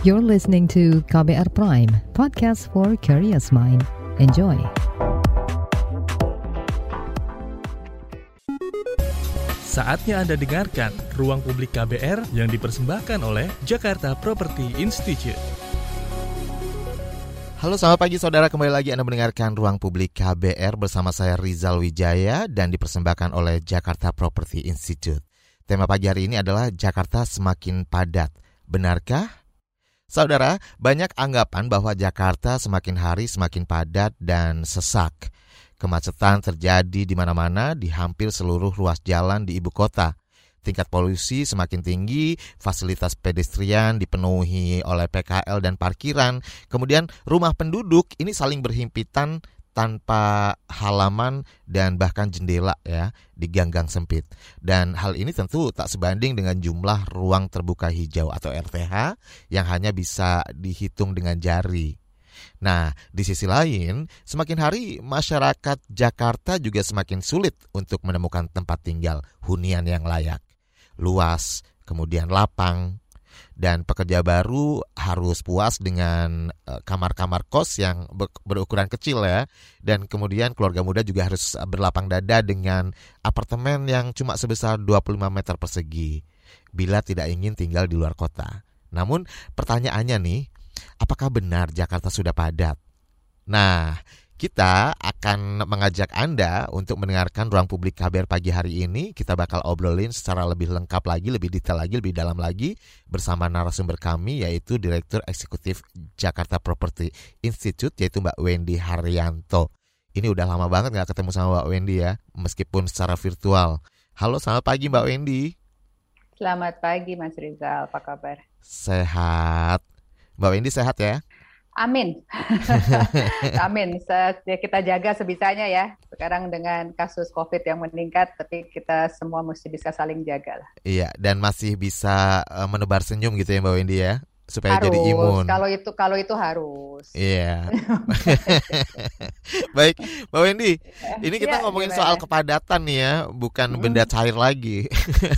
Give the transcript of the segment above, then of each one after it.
You're listening to KBR Prime, podcast for curious mind. Enjoy. Saatnya Anda dengarkan Ruang Publik KBR yang dipersembahkan oleh Jakarta Property Institute. Halo selamat pagi saudara, kembali lagi Anda mendengarkan Ruang Publik KBR bersama saya Rizal Wijaya dan dipersembahkan oleh Jakarta Property Institute. Tema pagi hari ini adalah Jakarta semakin padat. Benarkah? Saudara, banyak anggapan bahwa Jakarta semakin hari semakin padat dan sesak. Kemacetan terjadi di mana-mana di hampir seluruh ruas jalan di ibu kota. Tingkat polusi semakin tinggi, fasilitas pedestrian dipenuhi oleh PKL dan parkiran. Kemudian rumah penduduk ini saling berhimpitan tanpa halaman dan bahkan jendela ya di gang-gang sempit. Dan hal ini tentu tak sebanding dengan jumlah ruang terbuka hijau atau RTH yang hanya bisa dihitung dengan jari. Nah, di sisi lain, semakin hari masyarakat Jakarta juga semakin sulit untuk menemukan tempat tinggal hunian yang layak, luas, kemudian lapang. Dan pekerja baru harus puas dengan kamar-kamar kos yang berukuran kecil ya. Dan kemudian keluarga muda juga harus berlapang dada dengan apartemen yang cuma sebesar 25 meter persegi bila tidak ingin tinggal di luar kota. Namun pertanyaannya nih, apakah benar Jakarta sudah padat? Nah, kita akan mengajak Anda untuk mendengarkan Ruang Publik KBR pagi hari ini. Kita bakal obrolin secara lebih lengkap lagi, lebih detail lagi, lebih dalam lagi bersama narasumber kami yaitu Direktur Eksekutif Jakarta Property Institute yaitu Mbak Wendy Haryanto. Ini udah lama banget gak ketemu sama Mbak Wendy ya, meskipun secara virtual. Halo, selamat pagi Mbak Wendy. Selamat pagi Mas Rizal, apa kabar? Sehat. Mbak Wendy sehat ya? Amin. Amin. Kita jaga sebisanya ya. Sekarang dengan kasus COVID yang meningkat, tapi kita semua mesti bisa saling jaga lah. Iya, dan masih bisa menebar senyum gitu ya Mbak Wendy ya, supaya harus, jadi imun. Kalau itu harus. Iya. Baik, Mbak Wendy, ini kita ngomongin gimana? soal kepadatan nih ya, bukan benda cair lagi.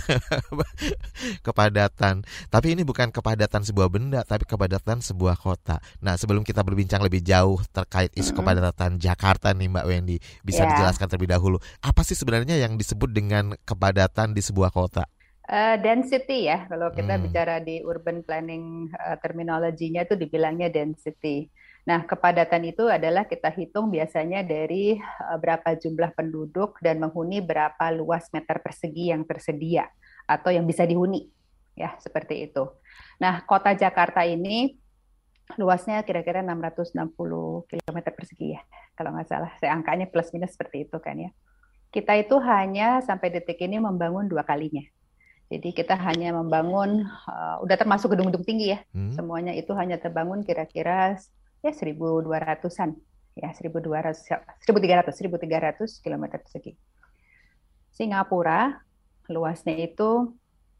Kepadatan. Tapi ini bukan kepadatan sebuah benda, tapi kepadatan sebuah kota. Nah, sebelum kita berbincang lebih jauh terkait isu kepadatan Jakarta nih Mbak Wendy, bisa dijelaskan terlebih dahulu, apa sih sebenarnya yang disebut dengan kepadatan di sebuah kota? Density ya, kalau kita bicara di urban planning terminologinya itu dibilangnya density. Nah, kepadatan itu adalah kita hitung biasanya dari berapa jumlah penduduk dan menghuni berapa luas meter persegi yang tersedia atau yang bisa dihuni, ya seperti itu. Nah, kota Jakarta ini luasnya kira-kira 660 km persegi ya, kalau nggak salah. Saya angkanya plus minus seperti itu kan ya. Kita itu hanya sampai detik ini membangun 2 kalinya. Jadi kita hanya membangun, udah termasuk gedung-gedung tinggi ya, semuanya itu hanya terbangun kira-kira ya 1.200-an, ya 1.300 km persegi. Singapura luasnya itu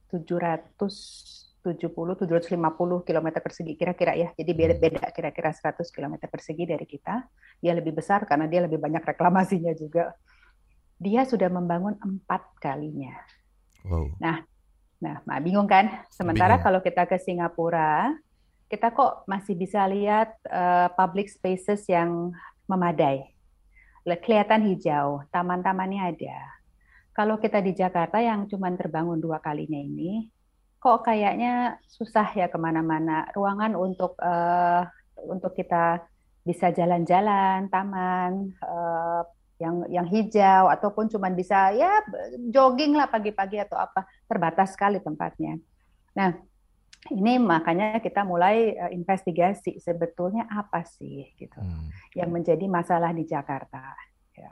750 km persegi kira-kira ya, jadi beda kira-kira 100 km persegi dari kita. Dia lebih besar karena dia lebih banyak reklamasinya juga. Dia sudah membangun 4 kalinya. Wow. Nah, bingung kan? Sementara kalau kita ke Singapura, kita kok masih bisa lihat public spaces yang memadai. Kelihatan hijau, taman-tamannya ada. Kalau kita di Jakarta yang cuma terbangun 2 kalinya ini, kok kayaknya susah ya kemana-mana. Ruangan untuk kita bisa jalan-jalan, taman, yang hijau ataupun cuma bisa ya jogging lah pagi-pagi atau apa, terbatas sekali tempatnya. Nah, ini makanya kita mulai investigasi sebetulnya apa sih gitu yang menjadi masalah di Jakarta. Ya.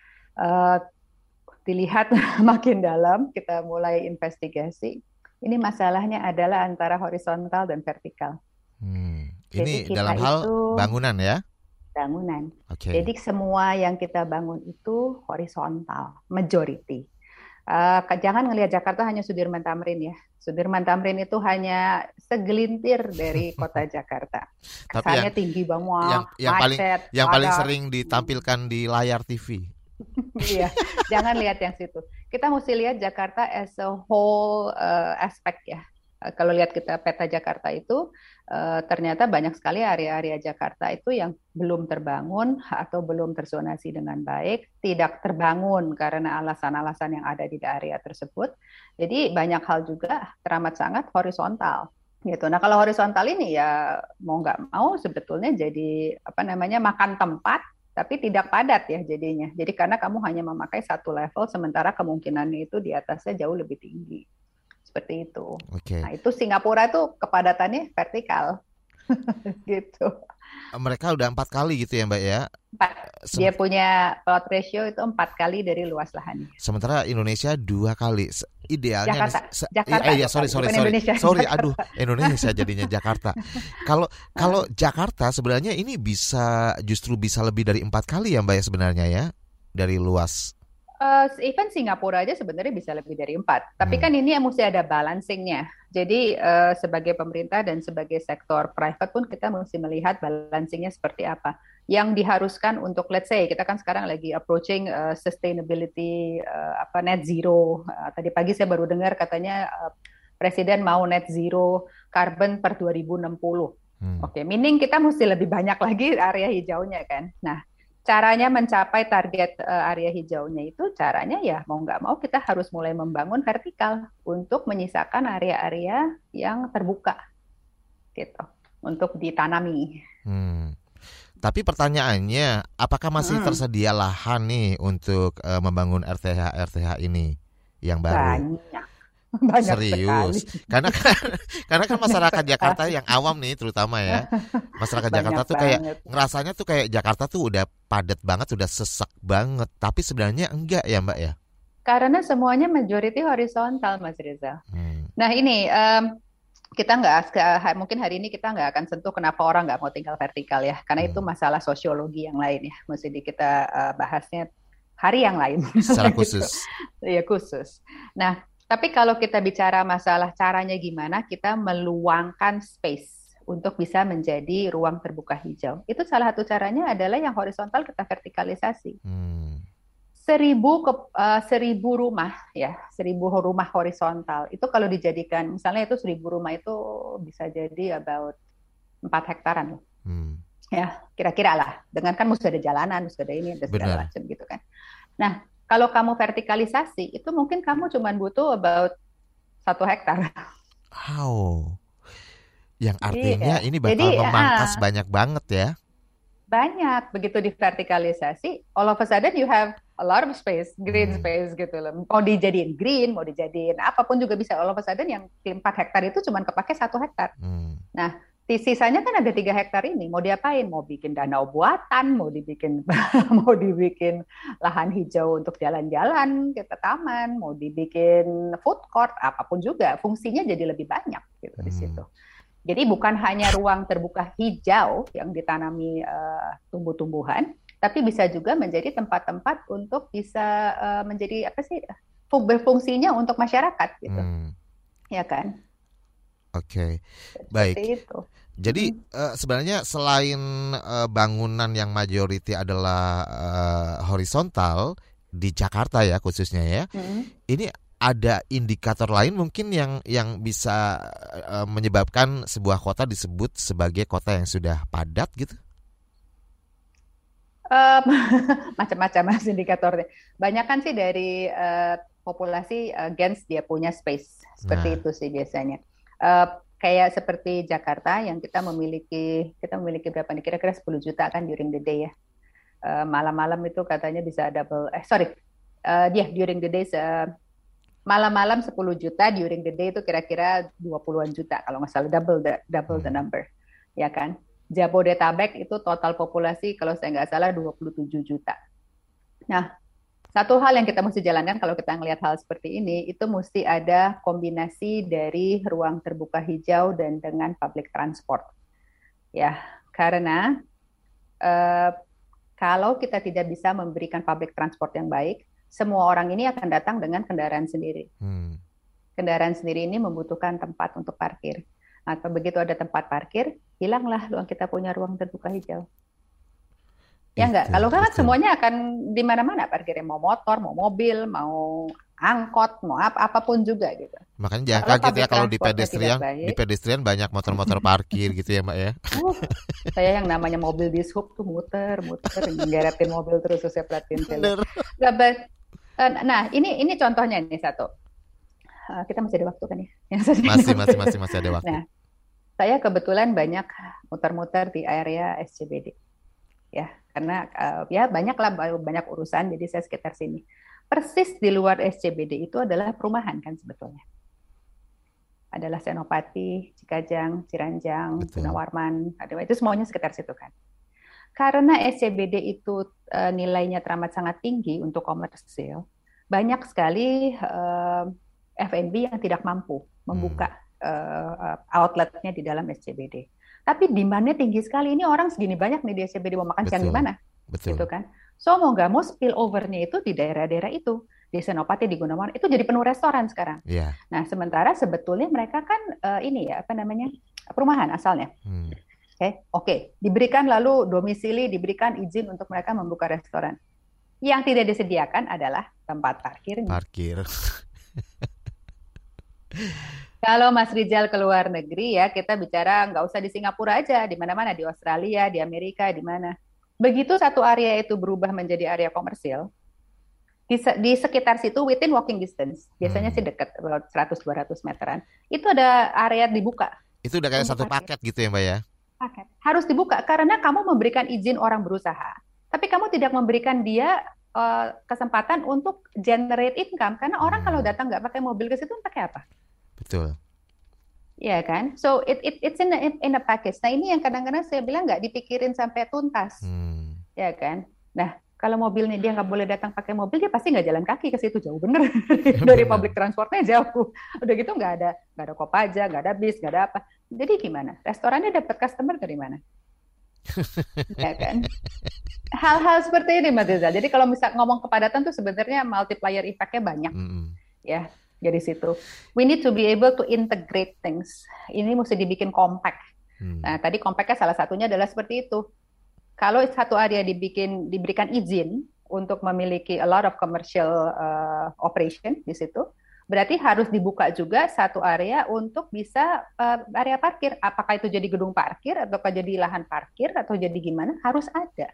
Dilihat makin dalam, kita mulai investigasi. Ini masalahnya adalah antara horizontal dan vertikal. Ini dalam hal bangunan ya? Bangunan. Okay. Jadi semua yang kita bangun itu horizontal, majority. Jangan ngelihat Jakarta hanya Sudirman Tamrin ya. Sudirman Tamrin itu hanya segelintir dari kota Jakarta. Kesannya tinggi banget, macet. Yang paling sering ditampilkan di layar TV. Iya, jangan lihat yang situ. Kita mesti lihat Jakarta as a whole aspect ya. Kalau lihat kita peta Jakarta itu, ternyata banyak sekali area-area Jakarta itu yang belum terbangun atau belum terzonasi dengan baik, tidak terbangun karena alasan-alasan yang ada di area tersebut. Jadi banyak hal juga teramat sangat horizontal gitu. Nah, kalau horizontal ini ya mau nggak mau sebetulnya jadi apa namanya makan tempat tapi tidak padat ya jadinya. Jadi karena kamu hanya memakai satu level sementara kemungkinannya itu di atasnya jauh lebih tinggi. Seperti itu. Oke. Nah, itu Singapura itu kepadatannya vertikal. Gitu. Mereka udah 4 kali gitu ya Mbak ya? Dia punya plot ratio itu 4 kali dari luas lahannya. Sementara Indonesia 2 kali. Idealnya Jakarta. sorry, aduh, Indonesia jadinya Jakarta. Kalau Jakarta sebenarnya ini justru bisa lebih dari 4 kali ya Mbak ya sebenarnya ya dari luas. Even Singapura aja sebenarnya bisa lebih dari 4. Tapi kan ini yang mesti ada balancingnya. Jadi sebagai pemerintah dan sebagai sektor private pun kita mesti melihat balancingnya seperti apa. Yang diharuskan untuk, let's say, kita kan sekarang lagi approaching sustainability net zero. Tadi pagi saya baru dengar katanya Presiden mau net zero carbon per 2060. Oke, meaning kita mesti lebih banyak lagi area hijaunya kan. Nah, caranya mencapai target area hijaunya itu caranya ya mau nggak mau kita harus mulai membangun vertikal untuk menyisakan area-area yang terbuka gitu untuk ditanami. Tapi pertanyaannya, apakah masih tersedia lahan nih untuk membangun RTH ini yang baru? Banyak serius sekali. Karena kan masyarakat Jakarta yang awam nih terutama ya, masyarakat Jakarta tuh kayak ngerasanya tuh kayak Jakarta tuh udah padat banget, udah sesak banget, tapi sebenarnya enggak ya Mbak ya? Karena semuanya majority horizontal Mas Rizal. Nah ini kita mungkin hari ini kita nggak akan sentuh kenapa orang nggak mau tinggal vertikal ya, karena itu masalah sosiologi yang lain ya, mesti kita bahasnya hari yang lain. Secara khusus. Iya khusus. Nah, tapi kalau kita bicara masalah caranya gimana kita meluangkan space untuk bisa menjadi ruang terbuka hijau. Itu salah satu caranya adalah yang horizontal kita vertikalisasi. 1.000 rumah ya, 1.000 rumah horizontal. Itu kalau dijadikan, misalnya itu 1.000 rumah itu bisa jadi about 4 hektaran. Ya, kira-kira lah. Dengan kan mesti ada jalanan, mesti ada ini, ada segala macam gitu kan. Nah, kalau kamu vertikalisasi, itu mungkin kamu cuma butuh about 1 hektar. Wow. Yang artinya ini bakal memangkas banyak banget ya. Banyak. Begitu divertikalisasi, all of a sudden you have a lot of space, green space gitu loh. Mau dijadiin green, mau dijadiin apapun juga bisa. All of a sudden yang 4 hektar itu cuma kepake 1 hektar. Nah, sisanya kan ada 3 hektar ini, mau diapain? Mau bikin danau buatan, mau dibikin lahan hijau untuk jalan-jalan ke taman, mau dibikin food court, apapun juga, fungsinya jadi lebih banyak gitu di situ. Jadi bukan hanya ruang terbuka hijau yang ditanami tumbuh-tumbuhan, tapi bisa juga menjadi tempat-tempat untuk bisa menjadi berfungsinya untuk masyarakat gitu, ya kan? Oke, baik. Itu. Jadi sebenarnya selain bangunan yang majority adalah horizontal di Jakarta ya khususnya ya, ini ada indikator lain mungkin yang bisa menyebabkan sebuah kota disebut sebagai kota yang sudah padat gitu? Macam-macam mas indikatornya. Banyak kan sih dari populasi against dia punya space seperti itu sih biasanya. Kayak seperti Jakarta yang kita memiliki berapa nih, kira-kira 10 juta kan during the day ya. Malam-malam itu katanya bisa during the day malam-malam 10 juta, during the day itu kira-kira 20-an juta kalau nggak salah, double the number, ya kan. Jabodetabek itu total populasi kalau saya nggak salah 27 juta. Nah, satu hal yang kita mesti jalankan kalau kita ngelihat hal seperti ini, itu mesti ada kombinasi dari ruang terbuka hijau dan dengan public transport. Ya, karena kalau kita tidak bisa memberikan public transport yang baik, semua orang ini akan datang dengan kendaraan sendiri. Kendaraan sendiri ini membutuhkan tempat untuk parkir. Atau begitu ada tempat parkir, hilanglah kita punya ruang terbuka hijau. Ya enggak, kalau kan semuanya akan di mana-mana parkirnya, mau motor, mau mobil, mau angkot, mau apapun juga gitu. Makanya jangan Kalau kaget ya public kalau di transportnya tidak pedestrian, di baik, pedestrian banyak motor-motor parkir gitu ya Mbak ya. saya yang namanya mobil dishub tuh muter, nggeretin mobil terus saya perhatiin saya. Bener. Nggak, nah, ini contohnya nih satu. Kita masih ada waktu kan ya? Masih ada waktu. Nah, saya kebetulan banyak muter-muter di area SCBD, ya, karena ya banyak urusan, jadi saya sekitar sini. Persis di luar SCBD itu adalah perumahan kan sebetulnya. Adalah Senopati, Cikajang, Ciranjang, Gunawarman, itu semuanya sekitar situ kan. Karena SCBD itu nilainya teramat sangat tinggi untuk komersil, banyak sekali F&B yang tidak mampu membuka outletnya di dalam SCBD. Tapi demand-nya tinggi sekali. Ini orang segini banyak nih di SCBD, mau makan siang di mana? Betul. Gitu kan. So mau nggak mau spillover-nya itu di daerah-daerah itu. Di Senopati, di Gunawarman, itu jadi penuh restoran sekarang. Yeah. Nah, sementara sebetulnya mereka kan perumahan asalnya. Oke. Diberikan lalu domisili, diberikan izin untuk mereka membuka restoran. Yang tidak disediakan adalah tempat parkirnya. Parkir. Kalau Mas Rizal ke luar negeri ya, kita bicara nggak usah di Singapura aja, di mana-mana, di Australia, di Amerika, di mana. Begitu satu area itu berubah menjadi area komersil, di sekitar situ within walking distance, biasanya sih dekat 100-200 meteran, itu ada area dibuka. Itu udah kayak satu paket gitu ya Mbak ya? Paket. Harus dibuka karena kamu memberikan izin orang berusaha, tapi kamu tidak memberikan dia kesempatan untuk generate income, karena orang kalau datang nggak pakai mobil ke situ pakai apa? Betul. Ya kan, so it's in a package. Nah ini yang kadang-kadang saya bilang nggak dipikirin sampai tuntas, ya kan. Nah kalau mobilnya dia nggak boleh datang pakai mobil, dia pasti nggak jalan kaki ke situ, jauh bener dari public transportnya jauh. Udah gitu nggak ada Kopaja, nggak ada bis, nggak ada apa. Jadi gimana? Restorannya dapat customer dari mana? Ya kan. Hal-hal seperti ini Mas Rizal. Jadi kalau misal ngomong kepadatan tuh sebenarnya multiplier effect-nya banyak, ya. Dari situ, we need to be able to integrate things. Ini mesti dibikin compact. Nah, tadi compactnya salah satunya adalah seperti itu. Kalau satu area diberikan izin untuk memiliki a lot of commercial operation di situ, berarti harus dibuka juga satu area untuk bisa area parkir. Apakah itu jadi gedung parkir, ataukah jadi lahan parkir, atau jadi gimana? Harus ada.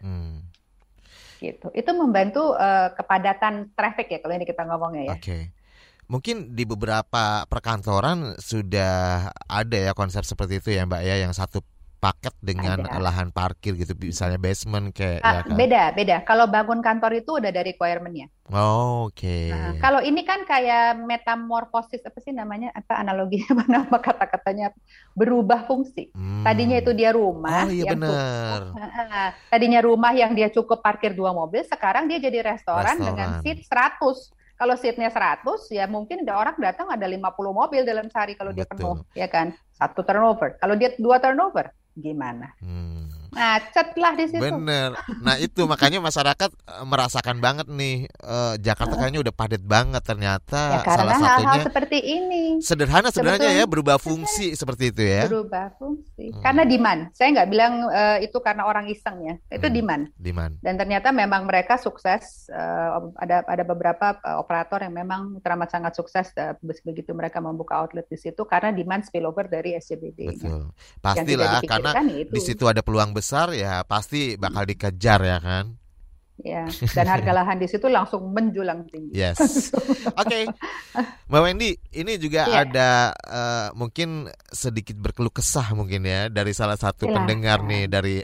Gitu. Itu membantu kepadatan traffic ya, kalau ini kita ngomongnya ya. Oke. Mungkin di beberapa perkantoran sudah ada ya konsep seperti itu ya Mbak ya, yang satu paket dengan lahan parkir gitu, misalnya basement kayak ya kan? Beda. Kalau bangun kantor itu udah ada requirement-nya. Oke. Nah, kalau ini kan kayak metamorfosis, apa sih namanya? Apa analoginya, apa kata-katanya? Berubah fungsi. Tadinya itu dia rumah yang benar. Tadinya rumah yang dia cukup parkir 2 mobil, sekarang dia jadi restoran. Dengan seat 100. Kalau seatnya 100, ya mungkin ada orang datang ada 50 mobil dalam sehari kalau dia penuh, ya kan? 1 turnover. Kalau dia 2 turnover, gimana? Macet lah di situ. Bener. Nah itu makanya masyarakat merasakan banget nih, Jakarta kayaknya udah padat banget ternyata. Ya, karena salah satunya hal-hal seperti ini. Sederhana sebenarnya ya, berubah fungsi seperti itu ya. Berubah fungsi. Karena demand. Saya nggak bilang itu karena orang iseng ya. Itu demand. Dan ternyata memang mereka sukses. Ada beberapa operator yang memang teramat sangat sukses begitu mereka membuka outlet di situ karena demand spillover dari SCBD. Betul. Pastilah karena di situ ada peluang besar ya, pasti bakal dikejar ya kan. Ya, dan harga lahan di situ langsung menjulang tinggi. Yes. Oke. Mbak Wendy, ini juga ada mungkin sedikit berkeluh kesah mungkin ya dari salah satu pendengar nih, dari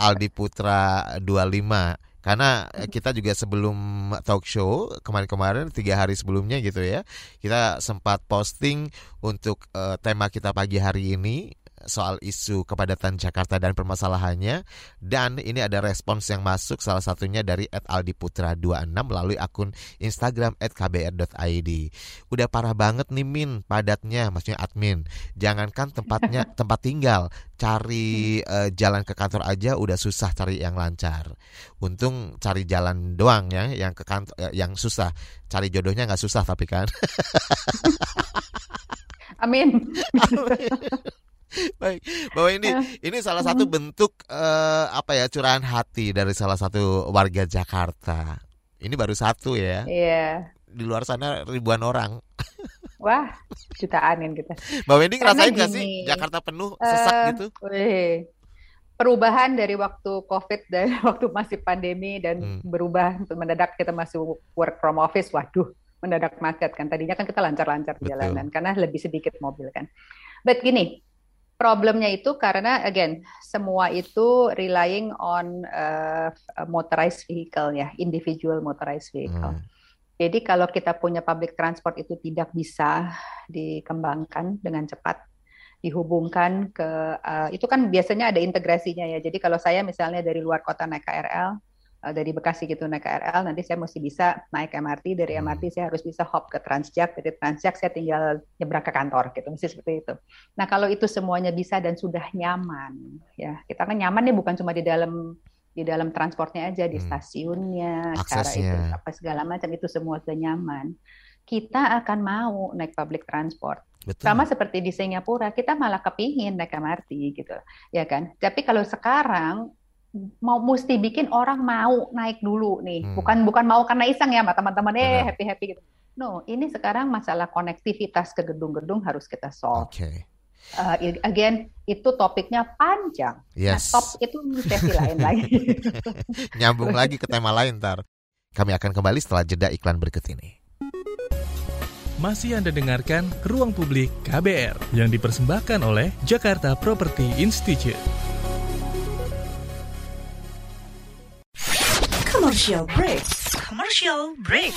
@aldiputra25. Karena kita juga sebelum talk show kemarin-3 hari sebelumnya gitu ya, kita sempat posting untuk tema kita pagi hari ini soal isu kepadatan Jakarta dan permasalahannya, dan ini ada respons yang masuk, salah satunya dari @aldiputra26 melalui akun Instagram @kbr.id. Udah parah banget nih Min, padatnya, maksudnya admin. Jangankan tempat tinggal, cari jalan ke kantor aja udah susah cari yang lancar. Untung cari jalan doang ya yang ke kantor yang susah. Cari jodohnya nggak susah tapi kan. Amin. Baik, bahwa ini salah satu bentuk curahan hati dari salah satu warga Jakarta. Ini baru satu ya. Iya. di luar sana ribuan orang. Wah, jutaanin kita. Mbak Wendy ngerasain nggak sih Gini, Jakarta penuh sesak gitu? perubahan dari waktu COVID dan waktu masih pandemi dan Hmm. berubah untuk mendadak kita masuk work from office, waduh, mendadak macet kan. Tadinya kan kita lancar-lancar di Betul. jalanan karena lebih sedikit mobil kan. But gini, problemnya itu karena again semua itu relying on motorized vehicle ya, individual motorized vehicle. Hmm. Jadi kalau kita punya public transport itu tidak bisa dikembangkan dengan cepat, dihubungkan ke itu kan biasanya ada integrasinya ya. Jadi kalau saya misalnya dari luar kota naik KRL, dari Bekasi gitu naik KRL, nanti saya mesti bisa naik MRT, dari MRT saya harus bisa hop ke Transjak, dari Transjak saya tinggal nyebrang ke kantor gitu, mesti seperti itu. Nah kalau itu semuanya bisa dan sudah nyaman, ya kita kan nyaman nih bukan cuma di dalam transportnya aja, di stasiunnya, cara itu Aksesnya. apa segala macam itu semua sudah nyaman. Kita akan mau naik public transport. Betul. Sama seperti di Singapura, kita malah kepingin naik MRT gitu, ya kan? Tapi kalau sekarang mesti bikin orang mau naik dulu nih, bukan mau karena iseng ya sama teman-teman Benar. happy gitu. No, ini sekarang masalah konektivitas ke gedung-gedung harus kita solve. Oke. Again, itu topiknya panjang. Yes. Nah, top itu sesi lain lagi. Nyambung lagi ke tema lain ntar. Kami akan kembali setelah jeda iklan berikut ini. Masih Anda dengarkan Ruang Publik KBR yang dipersembahkan oleh Jakarta Property Institute. Commercial break. Commercial break.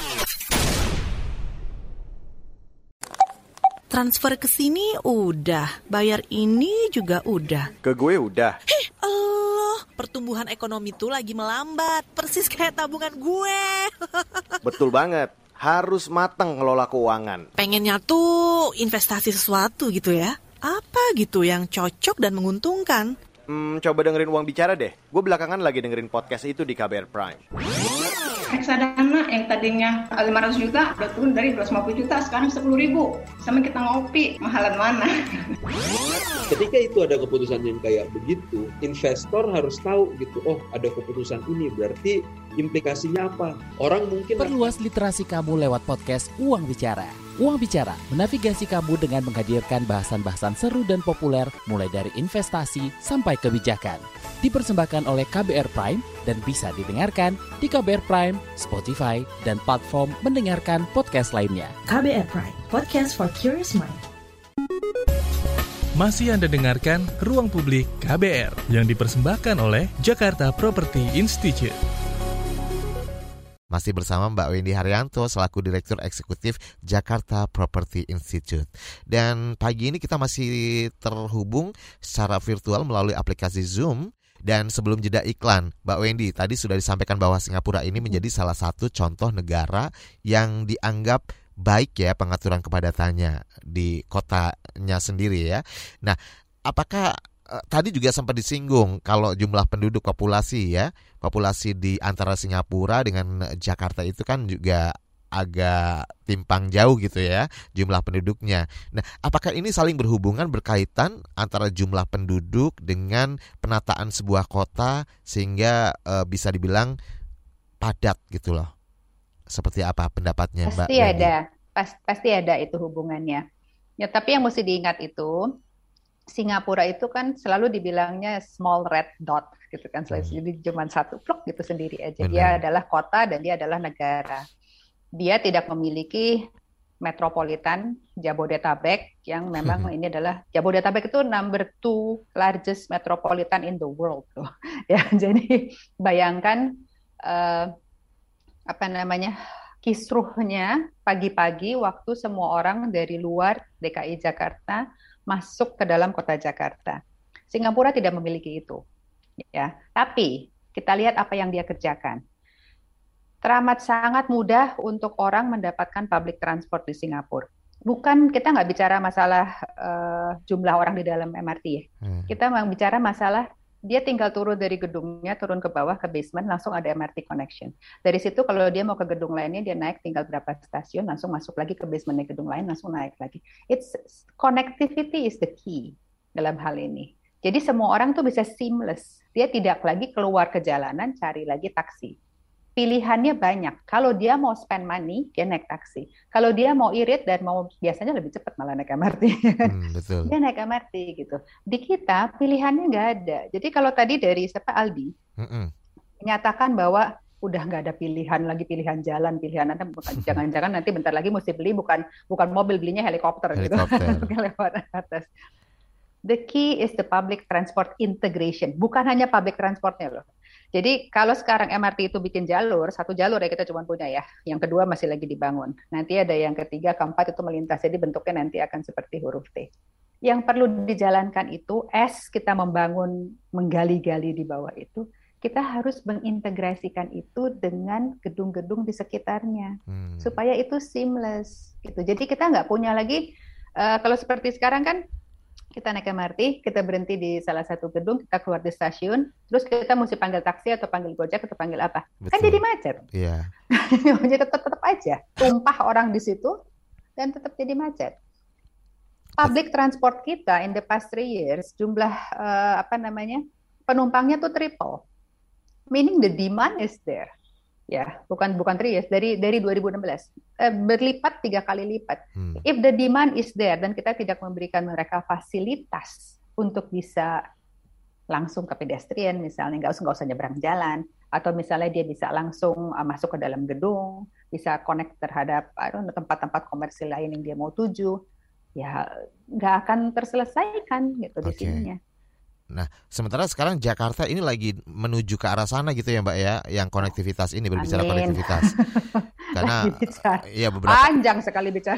Transfer ke sini udah, bayar ini juga udah. Ke gue udah. Allah, pertumbuhan ekonomi tuh lagi melambat, persis kayak tabungan gue. Betul banget. Harus matang ngelola keuangan. Pengennya tuh investasi sesuatu gitu ya. Apa gitu yang cocok dan menguntungkan? Coba dengerin Uang Bicara deh. Gue belakangan lagi dengerin podcast itu di KBR Prime. Reksadana yang tadinya 500 juta udah turun dari 250 juta sekarang 10.000. Sama kita ngopi, mahalan mana? Ketika itu ada keputusan yang kayak begitu, investor harus tahu gitu, oh ada keputusan ini berarti implikasinya apa. Orang mungkin Perluas literasi kamu lewat podcast Uang Bicara. Uang Bicara menavigasi kamu dengan menghadirkan bahasan-bahasan seru dan populer mulai dari investasi sampai kebijakan. Dipersembahkan oleh KBR Prime dan bisa didengarkan di KBR Prime, Spotify, dan platform mendengarkan podcast lainnya. KBR Prime, podcast for curious mind. Masih Anda dengarkan Ruang Publik KBR yang dipersembahkan oleh Jakarta Property Institute. Masih bersama Mbak Wendy Haryanto selaku Direktur Eksekutif Jakarta Property Institute. Dan pagi ini kita masih terhubung secara virtual melalui aplikasi Zoom. Dan sebelum jeda iklan, Mbak Wendy, tadi sudah disampaikan bahwa Singapura ini menjadi salah satu contoh negara yang dianggap baik ya pengaturan kepadatannya di kotanya sendiri ya. Nah, apakah tadi juga sempat disinggung kalau jumlah penduduk populasi di antara Singapura dengan Jakarta itu kan juga agak timpang jauh gitu ya jumlah penduduknya. Nah, apakah ini saling berhubungan berkaitan antara jumlah penduduk dengan penataan sebuah kota sehingga bisa dibilang padat gitu loh? Seperti apa pendapatnya Mbak? Pasti ada itu hubungannya. Ya, tapi yang mesti diingat itu Singapura itu kan selalu dibilangnya small red dot gitu kan, jadi cuma satu pluk gitu sendiri aja. Benar. Dia adalah kota dan dia adalah negara. Dia tidak memiliki metropolitan Jabodetabek yang memang ini adalah Jabodetabek itu number 2 largest metropolitan in the world tuh. Ya, jadi bayangkan kisruhnya pagi-pagi waktu semua orang dari luar DKI Jakarta masuk ke dalam kota Jakarta. Singapura tidak memiliki itu. Ya, tapi kita lihat apa yang dia kerjakan. Teramat sangat mudah untuk orang mendapatkan public transport di Singapura. Bukan, kita nggak bicara masalah jumlah orang di dalam MRT ya. Kita bicara masalah dia tinggal turun dari gedungnya, turun ke bawah ke basement, langsung ada MRT connection. Dari situ kalau dia mau ke gedung lainnya, dia naik tinggal berapa stasiun, langsung masuk lagi ke basementnya gedung lain, langsung naik lagi. Connectivity is the key dalam hal ini. Jadi semua orang tuh bisa seamless. Dia tidak lagi keluar ke jalanan, cari lagi taksi. pilihannya banyak. Kalau dia mau spend money, dia naik taksi. Kalau dia mau irit dan mau biasanya lebih cepat malah naik MRT. Betul. Dia naik MRT gitu. Di kita pilihannya nggak ada. Jadi kalau tadi dari siapa Aldi menyatakan bahwa udah nggak ada pilihan lagi, pilihan jalan, pilihan Anda jangan-jangan nanti bentar lagi mesti beli bukan mobil, belinya helikopter. Gitu. Lewat atas. The key is the public transport integration. Bukan hanya public transportnya loh. Jadi kalau sekarang MRT itu bikin jalur, satu jalur ya kita cuma punya ya, yang kedua masih lagi dibangun. Nanti ada yang ketiga, keempat itu melintas, jadi bentuknya nanti akan seperti huruf T. Yang perlu dijalankan itu, as kita membangun, menggali-gali di bawah itu, kita harus mengintegrasikan itu dengan gedung-gedung di sekitarnya, supaya itu seamless. Gitu. Jadi kita nggak punya lagi, kalau seperti sekarang kan, kita naik MRT, kita berhenti di salah satu gedung, kita keluar di stasiun, terus kita mesti panggil taksi atau panggil Gojek atau panggil apa. Betul. Kan jadi macet. Iya. Jadi tetap aja tumpah orang di situ dan tetap jadi macet. Public transport kita in the past 3 years jumlah penumpangnya tuh triple. Meaning the demand is there. Ya, bukan 3 years, dari 2016 berlipat 3 kali lipat. If the demand is there dan kita tidak memberikan mereka fasilitas untuk bisa langsung ke pedestrian, misalnya nggak usah nyebrang jalan, atau misalnya dia bisa langsung masuk ke dalam gedung, bisa connect terhadap tempat-tempat komersil lain yang dia mau tuju, ya nggak akan terselesaikan gitu di sininya. Nah, sementara sekarang Jakarta ini lagi menuju ke arah sana gitu ya Mbak ya, yang konektivitas ini, berbicara konektivitas. Karena ya beberapa panjang sekali bicara.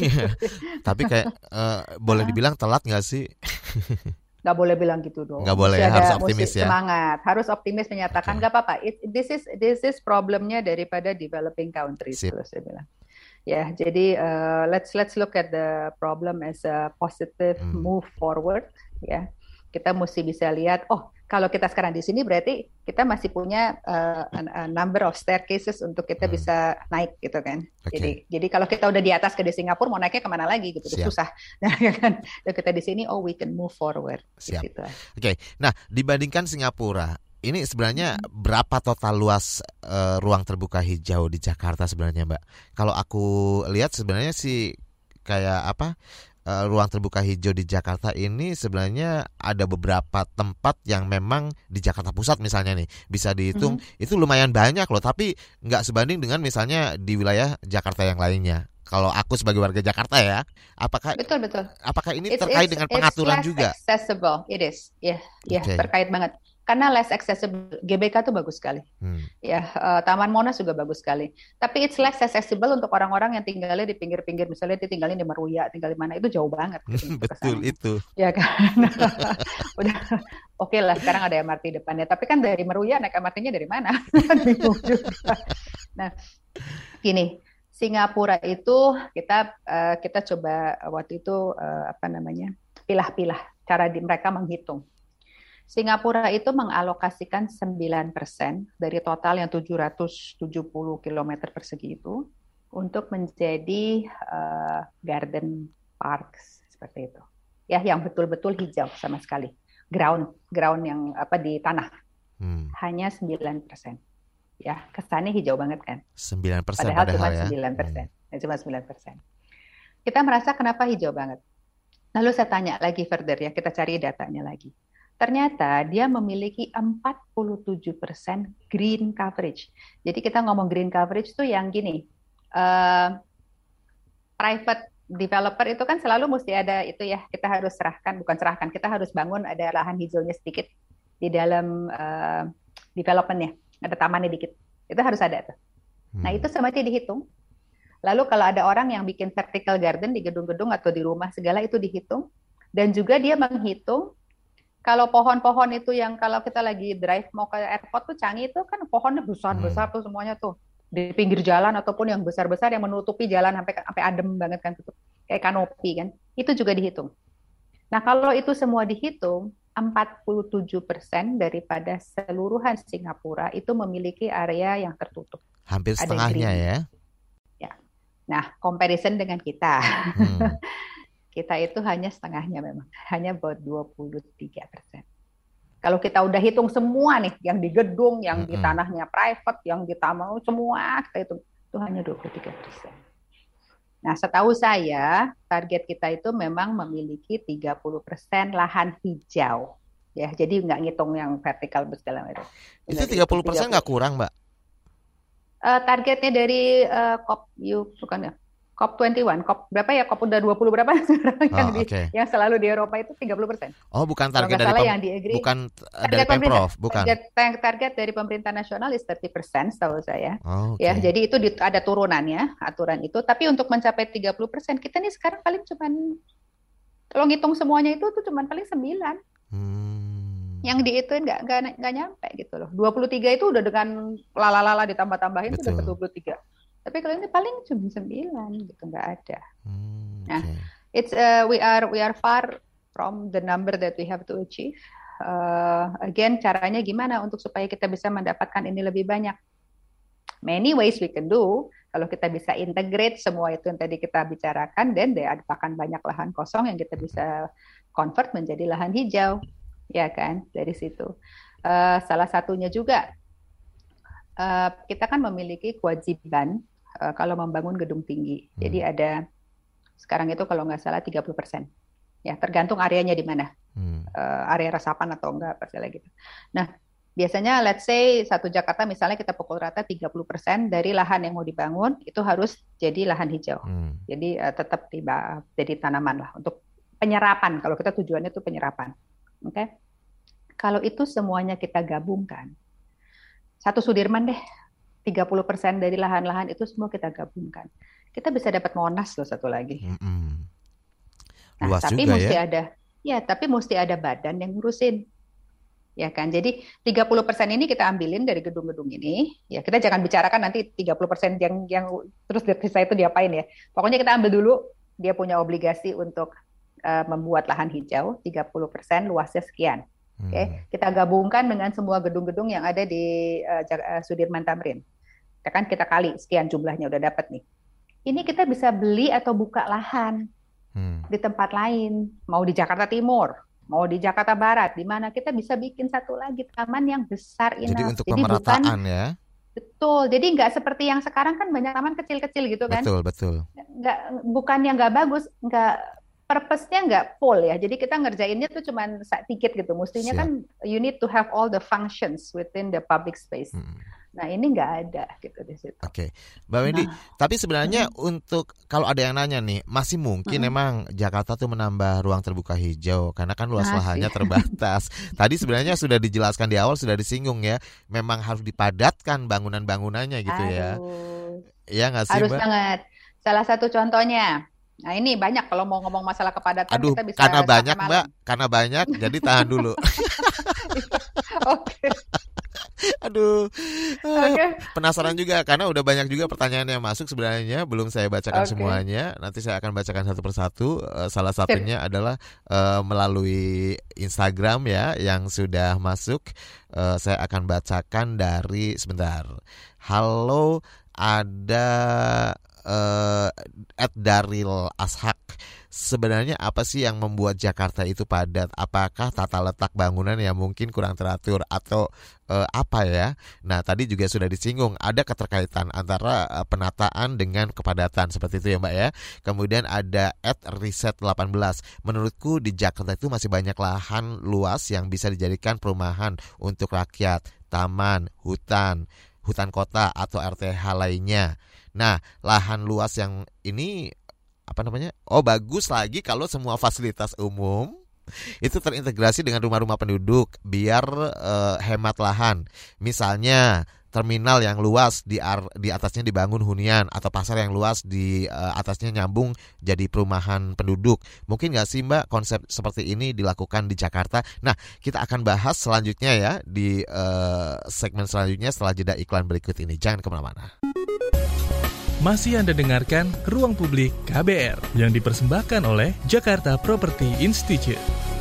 Tapi kayak boleh dibilang telat nggak sih? Nggak boleh bilang gitu dong. Nggak boleh, harus optimis ya. Semangat, harus optimis menyatakan nggak apa-apa. This is problemnya daripada developing countries. Terus saya bilang. Ya, jadi let's look at the problem as a positive move forward. Ya. Kita mesti bisa lihat, kalau kita sekarang di sini berarti kita masih punya a number of staircases untuk kita bisa naik gitu kan. Jadi kalau kita udah di atas ke di Singapura, mau naiknya kemana lagi gitu, susah. Nah kan, kita di sini, we can move forward. Gitu. Oke. Nah dibandingkan Singapura, ini sebenarnya berapa total luas ruang terbuka hijau di Jakarta sebenarnya Mbak? Kalau aku lihat sebenarnya sih kayak ruang terbuka hijau di Jakarta ini sebenarnya ada beberapa tempat yang memang di Jakarta Pusat misalnya nih bisa dihitung itu lumayan banyak loh, tapi nggak sebanding dengan misalnya di wilayah Jakarta yang lainnya. Kalau aku sebagai warga Jakarta ya, apakah apakah ini terkait dengan pengaturan juga? Accessible, it is, terkait banget. Karena less accessible, GBK tuh bagus sekali, Taman Monas juga bagus sekali. Tapi it's less accessible untuk orang-orang yang tinggalnya di pinggir-pinggir, misalnya dia tinggalnya di Meruya, tinggal di mana, itu jauh banget. Gitu, betul itu. Ya kan, udah oke lah sekarang ada MRT depannya, tapi kan dari Meruya naik MRT-nya dari mana? Nah, gini, Singapura itu kita coba waktu itu pilah-pilah cara mereka menghitung. Singapura itu mengalokasikan 9% dari total yang 770 km persegi itu untuk menjadi garden parks seperti itu. Ya, yang betul-betul hijau sama sekali. Ground yang di tanah. Hanya 9%. Ya, kesannya hijau banget kan? 9% padahal cuma 9%. Cuma 9%. Kita merasa kenapa hijau banget? Lalu saya tanya lagi further ya, kita cari datanya lagi. Ternyata dia memiliki 47% green coverage. Jadi kita ngomong green coverage itu yang gini, private developer itu kan selalu mesti ada itu ya, kita harus kita harus bangun ada lahan hijaunya sedikit di dalam developmentnya, ada tamannya dikit, itu harus ada tuh. Nah itu semuanya dihitung. Lalu kalau ada orang yang bikin vertical garden di gedung-gedung atau di rumah segala itu dihitung, dan juga dia menghitung kalau pohon-pohon itu yang kalau kita lagi drive mau ke airport tuh Changi itu kan pohonnya besar-besar tuh semuanya tuh di pinggir jalan ataupun yang besar-besar yang menutupi jalan sampai adem banget kan tutup kayak kanopi kan, itu juga dihitung. Nah kalau itu semua dihitung, 47% daripada seluruhan Singapura itu memiliki area yang tertutup. Hampir setengahnya ya. Nah comparison dengan kita. Kita itu hanya setengahnya memang, hanya buat 23%. Kalau kita udah hitung semua nih, yang di gedung, yang di tanahnya private, yang di taman, semua kita hitung, itu hanya 23%. Nah, setahu saya, target kita itu memang memiliki 30% lahan hijau. Ya, jadi nggak ngitung yang vertikal segala macam. Itu 30% nggak kurang, Mbak? Targetnya dari COP21, COP berapa ya? COP udah 20 berapa sekarang yang selalu di Eropa itu 30%. Oh, bukan target dari dari Pemprov, bukan. Target dari pemerintah nasional is 30%, setahu saya. Ya, jadi itu ada turunannya, aturan itu. Tapi untuk mencapai 30%, kita nih sekarang paling kalau ngitung semuanya itu tuh cuman paling 9. Yang diituin nggak nyampe gitu loh. 23 itu udah dengan lala ditambah-tambahin itu dapat 23. Tapi kalau ini paling cuma 9 gitu, nggak ada. Nah, we are far from the number that we have to achieve. Again, caranya gimana untuk supaya kita bisa mendapatkan ini lebih banyak? Many ways we can do. Kalau kita bisa integrate semua itu yang tadi kita bicarakan, dan akan banyak lahan kosong yang kita bisa convert menjadi lahan hijau. Ya kan, dari situ. Salah satunya juga, kita kan memiliki kewajiban kalau membangun gedung tinggi. Jadi ada, sekarang itu kalau nggak salah 30%. Ya, tergantung areanya di mana. Area resapan atau enggak, pastilah gitu. Nah, biasanya let's say satu Jakarta misalnya kita pukul rata 30% dari lahan yang mau dibangun, itu harus jadi lahan hijau. Jadi tetap jadi tanaman lah, untuk penyerapan. Kalau kita tujuannya itu penyerapan. Oke, kalau itu semuanya kita gabungkan, satu Sudirman deh, 30% dari lahan-lahan itu semua kita gabungkan, kita bisa dapat Monas loh, satu lagi. Nah, luas tapi juga mesti tapi mesti ada badan yang ngurusin, ya kan? Jadi 30% ini kita ambilin dari gedung-gedung ini, ya kita jangan bicarakan nanti 30% yang terus saya itu diapain ya. Pokoknya kita ambil dulu, dia punya obligasi untuk membuat lahan hijau 30%, luasnya sekian. Kita gabungkan dengan semua gedung-gedung yang ada di Sudirman Tamrin. Kita kali sekian jumlahnya, udah dapat nih. Ini kita bisa beli atau buka lahan di tempat lain, mau di Jakarta Timur, mau di Jakarta Barat, di mana kita bisa bikin satu lagi taman yang besar ini. Jadi untuk pemerataan ya. Betul, jadi nggak seperti yang sekarang kan banyak taman kecil-kecil gitu kan. Betul. Bukan yang nggak bagus, purpose-nya nggak full ya. Jadi kita ngerjainnya tuh cuman dikit gitu. Mestinya kan you need to have all the functions within the public space. Nah, ini nggak ada gitu di situ. Oke, Mbak Wendy, tapi sebenarnya untuk kalau ada yang nanya nih, masih mungkin memang Jakarta tuh menambah ruang terbuka hijau karena kan luas lahannya terbatas. Tadi sebenarnya sudah dijelaskan di awal, sudah disinggung ya, memang harus dipadatkan bangunan-bangunannya gitu ya. Iya nggak sih, Mbak? Harus banget. Salah satu contohnya, nah ini banyak kalau mau ngomong masalah kepadatan. Aduh, kita bisa karena banyak Mbak, karena banyak, jadi tahan dulu. Oke. Aduh, penasaran juga karena udah banyak juga pertanyaan yang masuk sebenarnya, belum saya bacakan semuanya. Nanti saya akan bacakan satu persatu. Salah satunya adalah melalui Instagram ya yang sudah masuk. Saya akan bacakan dari sebentar. Halo, ada @Daril Ashak. Sebenarnya apa sih yang membuat Jakarta itu padat? Apakah tata letak bangunan yang mungkin kurang teratur atau apa ya? Nah, tadi juga sudah disinggung ada keterkaitan antara penataan dengan kepadatan seperti itu ya, Mbak ya. Kemudian ada @riset18. Menurutku di Jakarta itu masih banyak lahan luas yang bisa dijadikan perumahan untuk rakyat, taman, hutan kota atau RTH lainnya. Nah, lahan luas yang ini bagus lagi kalau semua fasilitas umum itu terintegrasi dengan rumah-rumah penduduk biar hemat lahan. Misalnya terminal yang luas di atasnya dibangun hunian atau pasar yang luas di atasnya nyambung jadi perumahan penduduk. Mungkin nggak sih Mbak konsep seperti ini dilakukan di Jakarta? Nah, kita akan bahas selanjutnya ya di segmen selanjutnya setelah jeda iklan berikut ini. Jangan kemana-mana. Masih Anda dengarkan Ruang Publik KBR yang dipersembahkan oleh Jakarta Property Institute.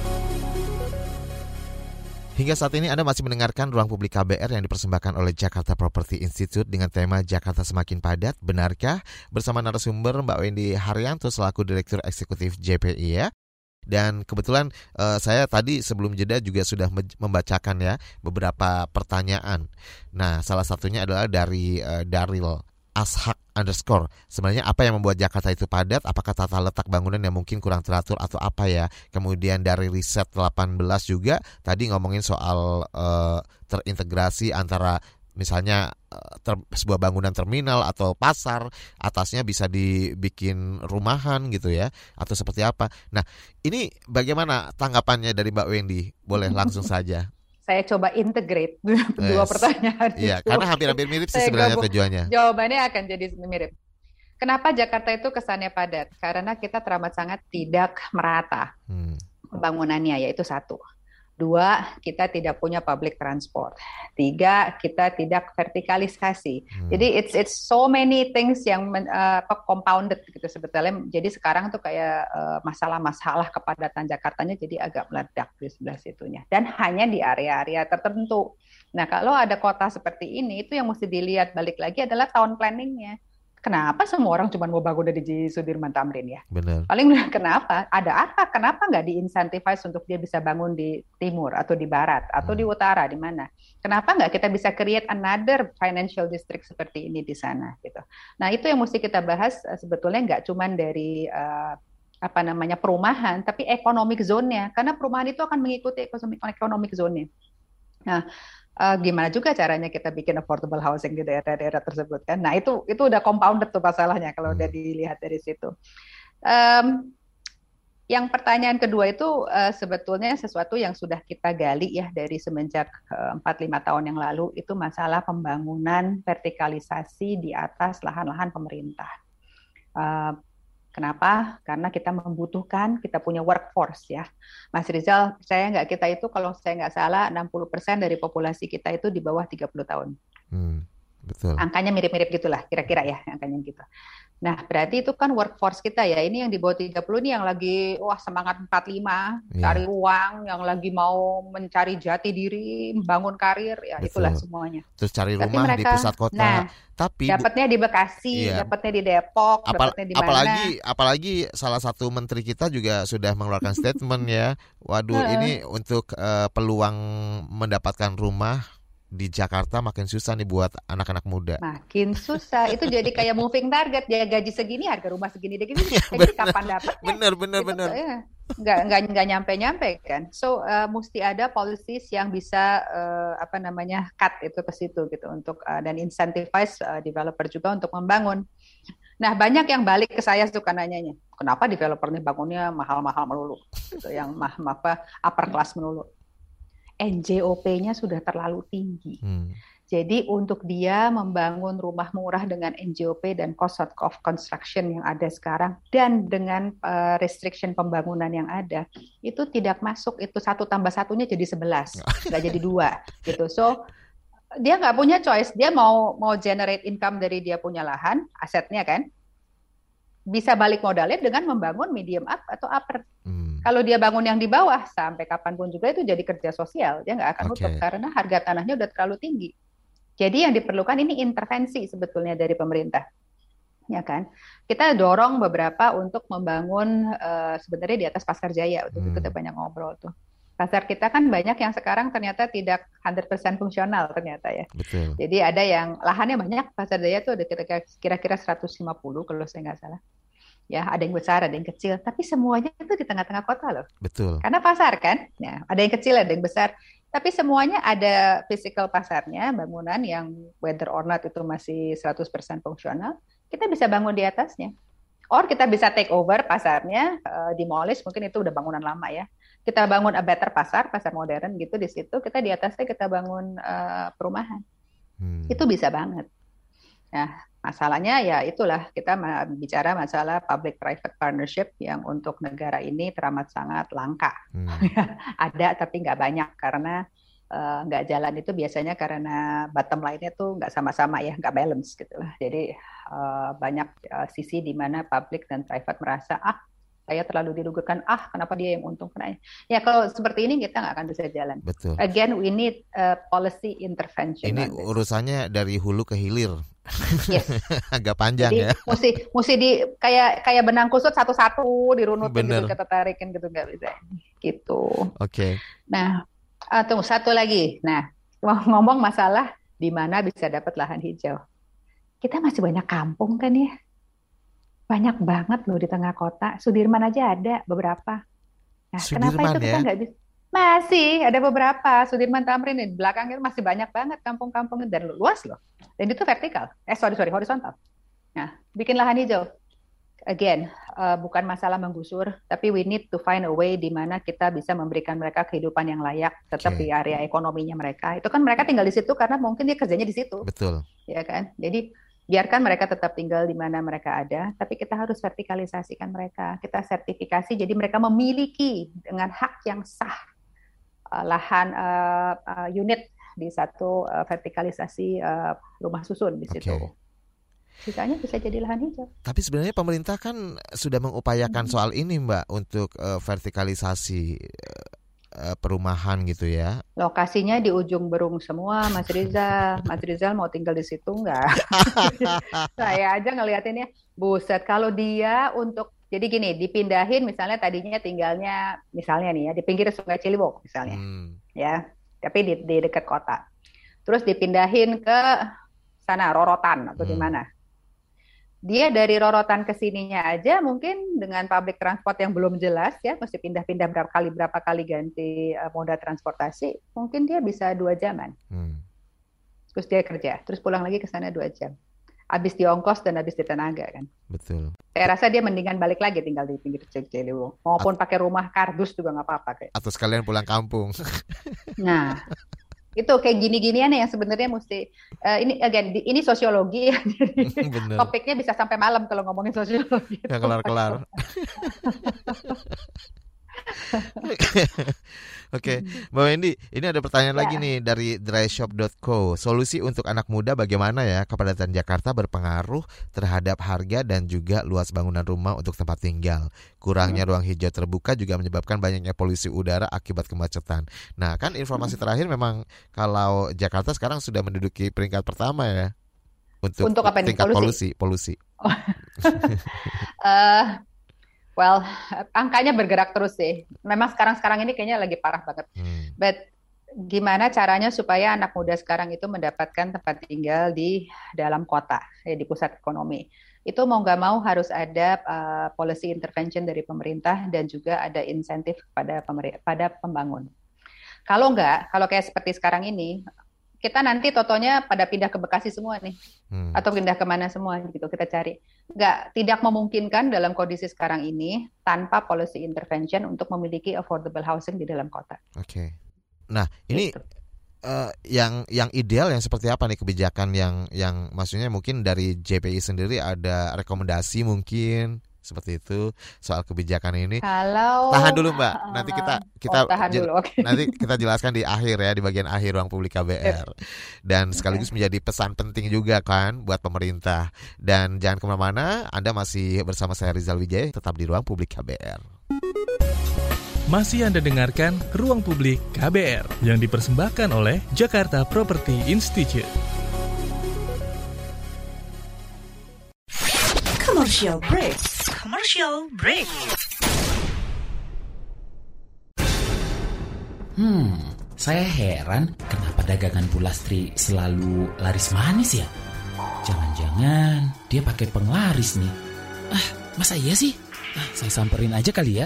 Hingga saat ini Anda masih mendengarkan Ruang Publik KBR yang dipersembahkan oleh Jakarta Property Institute dengan tema Jakarta Semakin Padat. Benarkah? Bersama narasumber Mbak Wendy Haryanto selaku Direktur Eksekutif JPI ya. Dan kebetulan saya tadi sebelum jeda juga sudah membacakan ya beberapa pertanyaan. Nah, salah satunya adalah dari Daril Ashak _ sebenarnya apa yang membuat Jakarta itu padat? Apakah tata letak bangunan yang mungkin kurang teratur atau apa ya? Kemudian dari riset 18 juga tadi ngomongin soal terintegrasi antara misalnya sebuah bangunan terminal atau pasar, atasnya bisa dibikin rumahan gitu ya, atau seperti apa. Nah, ini bagaimana tanggapannya dari Mbak Wendy? Boleh langsung saja. Saya coba integrate dua pertanyaan Iya, itu. karena hampir-hampir mirip sih sebenarnya tujuannya. Jawabannya akan jadi mirip. Kenapa Jakarta itu kesannya padat? Karena kita teramat sangat tidak merata pembangunannya, yaitu satu. 2, kita tidak punya public transport. 3, kita tidak vertikalisasi. Jadi it's so many things yang compounded gitu sebetulnya. Jadi sekarang tuh kayak masalah-masalah kepadatan Jakartanya jadi agak meledak di sebelah situnya. Dan hanya di area-area tertentu. Nah, kalau ada kota seperti ini, itu yang mesti dilihat balik lagi adalah town planning-nya. Kenapa semua orang cuma mau bangun di Sudirman Tamrin ya? Benar. Paling kenapa? Ada apa? Kenapa nggak di-incentivize untuk dia bisa bangun di timur atau di barat atau di utara, di mana? Kenapa nggak kita bisa create another financial district seperti ini di sana gitu? Nah, itu yang mesti kita bahas sebetulnya nggak cuma dari perumahan, tapi economic zone-nya. Karena perumahan itu akan mengikuti economic zone-nya. Nah, gimana juga caranya kita bikin affordable housing di daerah-daerah tersebut kan? Nah, itu udah compounded tuh masalahnya kalau udah dilihat dari situ. Yang pertanyaan kedua itu sebetulnya sesuatu yang sudah kita gali ya dari semenjak 4-5 tahun yang lalu, itu masalah pembangunan vertikalisasi di atas lahan-lahan pemerintah. Kenapa? Karena kita membutuhkan, kita punya workforce ya. Mas Rizal, percaya nggak kita itu kalau saya nggak salah 60% dari populasi kita itu di bawah 30 tahun. Betul. Angkanya mirip-mirip gitulah, kira-kira ya angkanya gitu. Nah, berarti itu kan workforce kita ya. Ini yang di bawah 30 ini yang lagi semangat 45, cari uang, yang lagi mau mencari jati diri, membangun karir, ya. Betul. Itulah semuanya. Terus cari rumah mereka, di pusat kota. Nah, tapi dapatnya di Bekasi, dapatnya di Depok, dapatnya di mana? Apalagi salah satu menteri kita juga sudah mengeluarkan statement ya. Waduh, ini untuk peluang mendapatkan rumah di Jakarta makin susah nih buat anak-anak muda. Makin susah. Itu jadi kayak moving target. Ya gaji segini, harga rumah segini. Jadi kapan dapatnya? Bener. Nggak nyampe kan. So mesti ada policies yang bisa cut itu ke situ gitu untuk dan incentivize developer juga untuk membangun. Nah, banyak yang balik ke saya suka nanyanya, kenapa developer ini bangunnya mahal-mahal melulu, gitu, yang upper class melulu. NJOP-nya sudah terlalu tinggi. Jadi untuk dia membangun rumah murah dengan NJOP dan cost of construction yang ada sekarang dan dengan restriction pembangunan yang ada, itu tidak masuk. Itu 1 tambah 1-nya jadi 11, nggak jadi 2 gitu. So dia nggak punya choice. Dia mau generate income dari dia punya lahan, asetnya kan, bisa balik modalnya dengan membangun medium up atau upper. Kalau dia bangun yang di bawah, sampai kapanpun juga itu jadi kerja sosial. Dia nggak akan nutup karena harga tanahnya udah terlalu tinggi. Jadi yang diperlukan ini intervensi sebetulnya dari pemerintah. Ya kan? Kita dorong beberapa untuk membangun sebenarnya di atas Pasar Jaya. Untuk itu kita banyak ngobrol tuh. Pasar kita kan banyak yang sekarang ternyata tidak 100% fungsional ternyata ya. Betul. Jadi ada yang lahannya banyak, Pasar Jaya tuh ada kira-kira 150 kalau saya nggak salah. Ya, ada yang besar, ada yang kecil, tapi semuanya itu di tengah-tengah kota loh. Betul. Karena pasar kan, ya, ada yang kecil, ada yang besar, tapi semuanya ada physical pasarnya, bangunan yang whether or not itu masih 100% fungsional, kita bisa bangun di atasnya. Or kita bisa take over pasarnya, demolish, mungkin itu udah bangunan lama ya. Kita bangun a better pasar modern gitu di situ, kita di atasnya kita bangun perumahan. Itu bisa banget. Nah, masalahnya ya itulah kita bicara masalah public-private partnership yang untuk negara ini teramat sangat langka. Ada tapi nggak banyak karena nggak jalan itu biasanya karena bottom line-nya tuh nggak sama-sama ya, nggak balance gitu lah. Jadi banyak sisi di mana public dan private merasa saya terlalu dirugikan, kenapa dia yang untung kena. Ya kalau seperti ini kita nggak akan bisa jalan. Betul. Again, we need policy intervention. Ini urusannya dari hulu ke hilir. Yes. Agak panjang. Jadi, ya. Mesti di kayak benang kusut satu-satu dirunutin Bener. gitu, kita tarikin gitu, nggak bisa. Gitu. Oke. Nah, tunggu satu lagi. Nah, ngomong masalah di mana bisa dapat lahan hijau. Kita masih banyak kampung kan ya? Banyak banget loh di tengah kota. Sudirman aja ada beberapa. Nah, kenapa Sudirman itu kita ya? nggak bisa? Masih ada beberapa. Sudirman, Tamrin, di belakang itu masih banyak banget kampung-kampung dan luas loh. Dan itu vertikal. Horizontal. Nah, bikin lahan hijau. Again, bukan masalah menggusur, tapi we need to find a way di mana kita bisa memberikan mereka kehidupan yang layak, tetap Oke. di area ekonominya mereka. Itu kan mereka tinggal di situ karena mungkin dia kerjanya di situ, Betul. ya kan? Jadi biarkan mereka tetap tinggal di mana mereka ada, tapi kita harus vertikalisasikan mereka. Kita sertifikasi, jadi mereka memiliki dengan hak yang sah lahan unit di satu vertikalisasi rumah susun di situ. Oke. Sisanya bisa jadi lahan hijau. Tapi sebenarnya pemerintah kan sudah mengupayakan soal ini, Mbak, untuk vertikalisasi perumahan gitu ya. Lokasinya di ujung Berung semua, Mas Rizal. Mas Rizal mau tinggal di situ nggak? Saya aja ngeliatinnya, buset. Kalau dia jadi gini, dipindahin misalnya tadinya tinggalnya, misalnya nih ya, di pinggir Sungai Ciliwung misalnya, ya, tapi di dekat kota. Terus dipindahin ke sana, Rorotan atau di mana. Dia dari Rorotan ke sininya aja mungkin dengan public transport yang belum jelas ya, mesti pindah-pindah berapa kali ganti moda transportasi, mungkin dia bisa 2 jaman. Terus dia kerja, terus pulang lagi ke sana 2 jam. Habis di ongkos dan habis di tenaga kan. Betul. Saya rasa dia mendingan balik lagi tinggal di pinggir Ciliwung. Maupun pakai rumah kardus juga nggak apa-apa kayak. Atau sekalian pulang kampung. Nah, itu kayak gini-ginian yang sebenarnya mesti ini sosiologi ya. Jadi topiknya bisa sampai malam kalau ngomongin sosiologi. Nggak kelar-kelar. Oke, Mbak Wendy, ini ada pertanyaan lagi nih dari dryshop.co. Solusi untuk anak muda bagaimana ya kepadatan Jakarta berpengaruh terhadap harga dan juga luas bangunan rumah untuk tempat tinggal. Kurangnya ruang hijau terbuka juga menyebabkan banyaknya polusi udara akibat kemacetan. Nah, kan informasi terakhir memang kalau Jakarta sekarang sudah menduduki peringkat pertama ya untuk apa nih? tingkat polusi. Well, angkanya bergerak terus sih. Memang sekarang ini kayaknya lagi parah banget. But gimana caranya supaya anak muda sekarang itu mendapatkan tempat tinggal di dalam kota, di pusat ekonomi. Itu mau nggak mau harus ada policy intervention dari pemerintah dan juga ada insentif pada pembangun. Kalau kayak seperti sekarang ini, kita nanti totonya pada pindah ke Bekasi semua nih, atau pindah kemana semua gitu, kita cari. Tidak memungkinkan dalam kondisi sekarang ini tanpa policy intervention untuk memiliki affordable housing di dalam kota. Oke. Nah, ini yang ideal yang seperti apa nih kebijakan yang maksudnya mungkin dari JPI sendiri ada rekomendasi mungkin seperti itu soal kebijakan ini. Kalau tahan dulu Mbak, nanti kita okay. Nanti kita jelaskan di akhir ya, di bagian akhir Ruang Publik KBR. Dan sekaligus menjadi pesan penting juga kan buat pemerintah. Dan jangan kemana-mana, Anda masih bersama saya Rizal Wijaya, tetap di Ruang Publik KBR. Masih Anda dengarkan Ruang Publik KBR yang dipersembahkan oleh Jakarta Property Institute. Commercial break. Saya heran kenapa dagangan Bu Lastri selalu laris manis ya? Jangan-jangan dia pakai penglaris nih. Masa iya sih? Saya samperin aja kali ya.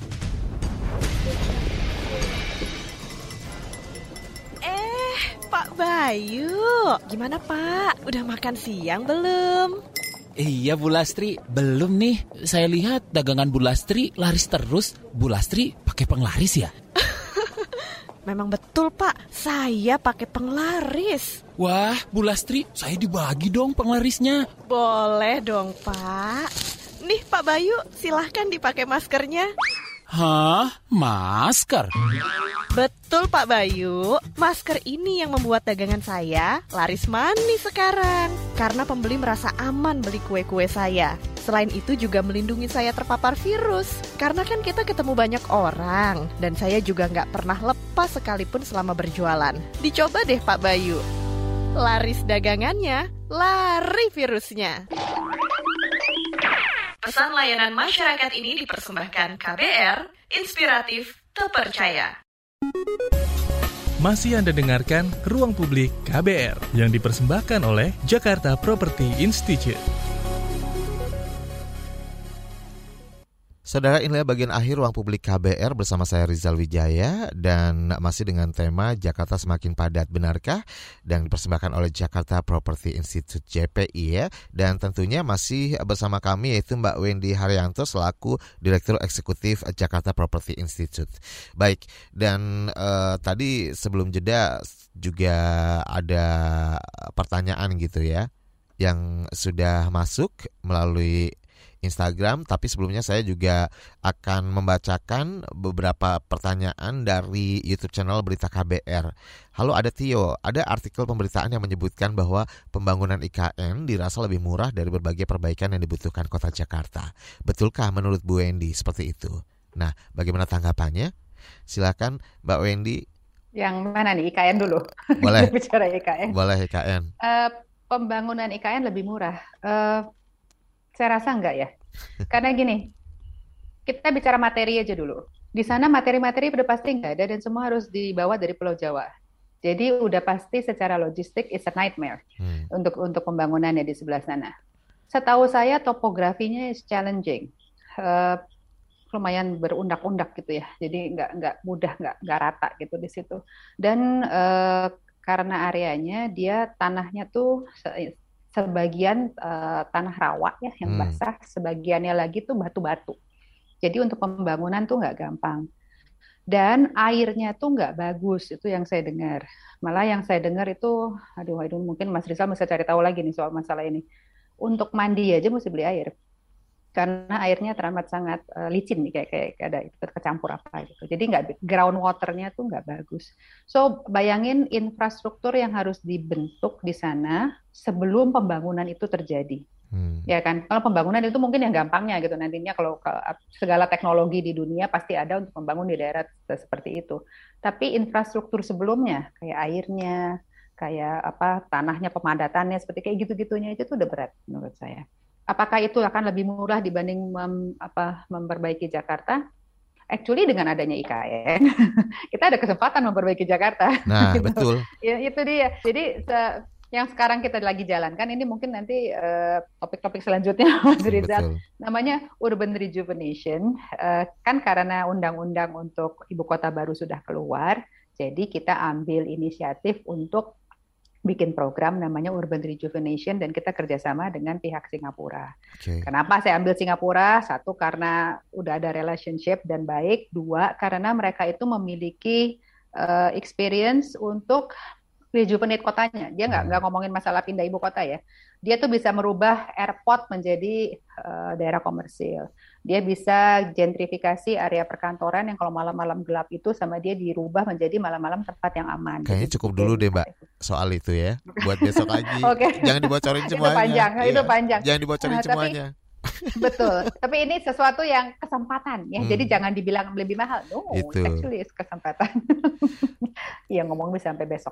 Pak Bayu, gimana Pak? Udah makan siang belum? Iya Bu Lastri, belum nih. Saya lihat dagangan Bu Lastri laris terus. Bu Lastri pakai penglaris ya? Memang betul Pak, saya pakai penglaris. Wah, Bu Lastri, saya dibagi dong penglarisnya. Boleh dong Pak. Nih Pak Bayu, silahkan dipakai maskernya. Hah? Masker? Betul Pak Bayu, masker ini yang membuat dagangan saya laris manis sekarang. Karena pembeli merasa aman beli kue-kue saya. Selain itu juga melindungi saya terpapar virus. Karena kan kita ketemu banyak orang. Dan saya juga nggak pernah lepas sekalipun selama berjualan. Dicoba deh Pak Bayu. laris dagangannya, lari virusnya. Pesan layanan masyarakat ini dipersembahkan KBR, inspiratif, terpercaya. Masih Anda dengarkan Ruang Publik KBR yang dipersembahkan oleh Jakarta Property Institute. Saudara, inilah bagian akhir Ruang Publik KBR bersama saya Rizal Wijaya dan masih dengan tema Jakarta semakin padat, benarkah? Dan dipersembahkan oleh Jakarta Property Institute JPI ya. Dan tentunya masih bersama kami yaitu Mbak Wendy Haryanto selaku Direktur Eksekutif Jakarta Property Institute. Baik, dan tadi sebelum jeda juga ada pertanyaan gitu ya yang sudah masuk melalui Instagram, tapi sebelumnya saya juga akan membacakan beberapa pertanyaan dari YouTube channel Berita KBR. Halo, ada Tio, ada artikel pemberitaan yang menyebutkan bahwa pembangunan IKN dirasa lebih murah dari berbagai perbaikan yang dibutuhkan Kota Jakarta. Betulkah menurut Bu Wendy seperti itu? Nah, bagaimana tanggapannya? Silakan Mbak Wendy. Yang mana nih, IKN dulu? Boleh. Bicara IKN. Boleh IKN. Pembangunan IKN lebih murah. Saya rasa enggak ya. Karena gini, kita bicara materi aja dulu. Di sana materi-materi udah pasti enggak ada dan semua harus dibawa dari Pulau Jawa. Jadi udah pasti secara logistik it's a nightmare untuk pembangunannya di sebelah sana. Setahu saya topografinya is challenging. Lumayan berundak-undak gitu ya. Jadi enggak mudah, enggak rata gitu di situ. Dan karena areanya dia tanahnya tuh sebagian tanah rawa ya yang basah, sebagiannya lagi tuh batu-batu. Jadi untuk pembangunan tuh nggak gampang. Dan airnya tuh nggak bagus, itu yang saya dengar. Malah yang saya dengar itu, aduh mungkin Mas Rizal bisa cari tahu lagi nih soal masalah ini. Untuk mandi aja mesti beli air. Karena airnya teramat sangat licin nih, kayak ada kecampur apa gitu. Jadi ground waternya tuh nggak bagus. So bayangin infrastruktur yang harus dibentuk di sana sebelum pembangunan itu terjadi, ya kan? Kalau pembangunan itu mungkin yang gampangnya gitu nantinya kalau segala teknologi di dunia pasti ada untuk membangun di daerah seperti itu. Tapi infrastruktur sebelumnya kayak airnya, kayak tanahnya, pemadatannya seperti kayak gitu-gitunya itu tuh udah berat menurut saya. Apakah itu akan lebih murah dibanding memperbaiki Jakarta? Actually dengan adanya IKN, kita ada kesempatan memperbaiki Jakarta. Nah, betul. Ya, itu dia. Jadi yang sekarang kita lagi jalankan ini mungkin nanti topik-topik selanjutnya Mas Rizal. Namanya urban rejuvenation. Kan karena undang-undang untuk ibu kota baru sudah keluar, jadi kita ambil inisiatif untuk bikin program namanya Urban Rejuvenation dan kita kerjasama dengan pihak Singapura. Okay. Kenapa saya ambil Singapura? Satu, karena udah ada relationship dan baik. Dua, karena mereka itu memiliki experience untuk rejuvenate kotanya. Dia nggak ngomongin masalah pindah ibu kota ya. Dia tuh bisa merubah airport menjadi daerah komersil. Dia bisa gentrifikasi area perkantoran yang kalau malam-malam gelap itu sama dia dirubah menjadi malam-malam tempat yang aman. Kayaknya cukup dulu deh Mbak soal itu ya. Buat besok lagi. Okay. Jangan dibocorin semuanya. Itu panjang. Jangan dibocorin semuanya. Betul. Tapi ini sesuatu yang kesempatan ya. Jadi jangan dibilang lebih mahal. No, actually it's kesempatan. Iya, ngomong bisa sampai besok.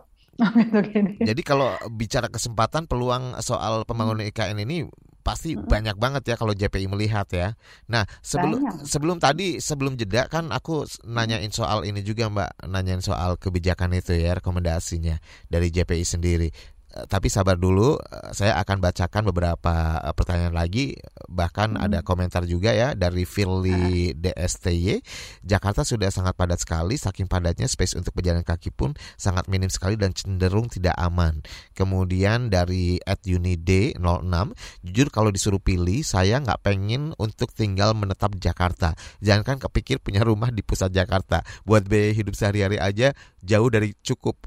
Jadi kalau bicara kesempatan, peluang soal pembangunan IKN ini pasti banyak banget ya kalau JPI melihat ya. Nah, sebelum jeda kan aku nanyain soal ini juga Mbak, nanyain soal kebijakan itu ya, rekomendasinya dari JPI sendiri. Tapi sabar dulu, saya akan bacakan beberapa pertanyaan lagi. Bahkan ada komentar juga ya dari Firly DSTY. Jakarta sudah sangat padat sekali, saking padatnya space untuk berjalan kaki pun sangat minim sekali dan cenderung tidak aman. Kemudian dari @unid06, jujur kalau disuruh pilih, saya nggak pengen untuk tinggal menetap di Jakarta. Jangankan kepikir punya rumah di pusat Jakarta, buat biaya hidup sehari-hari aja jauh dari cukup.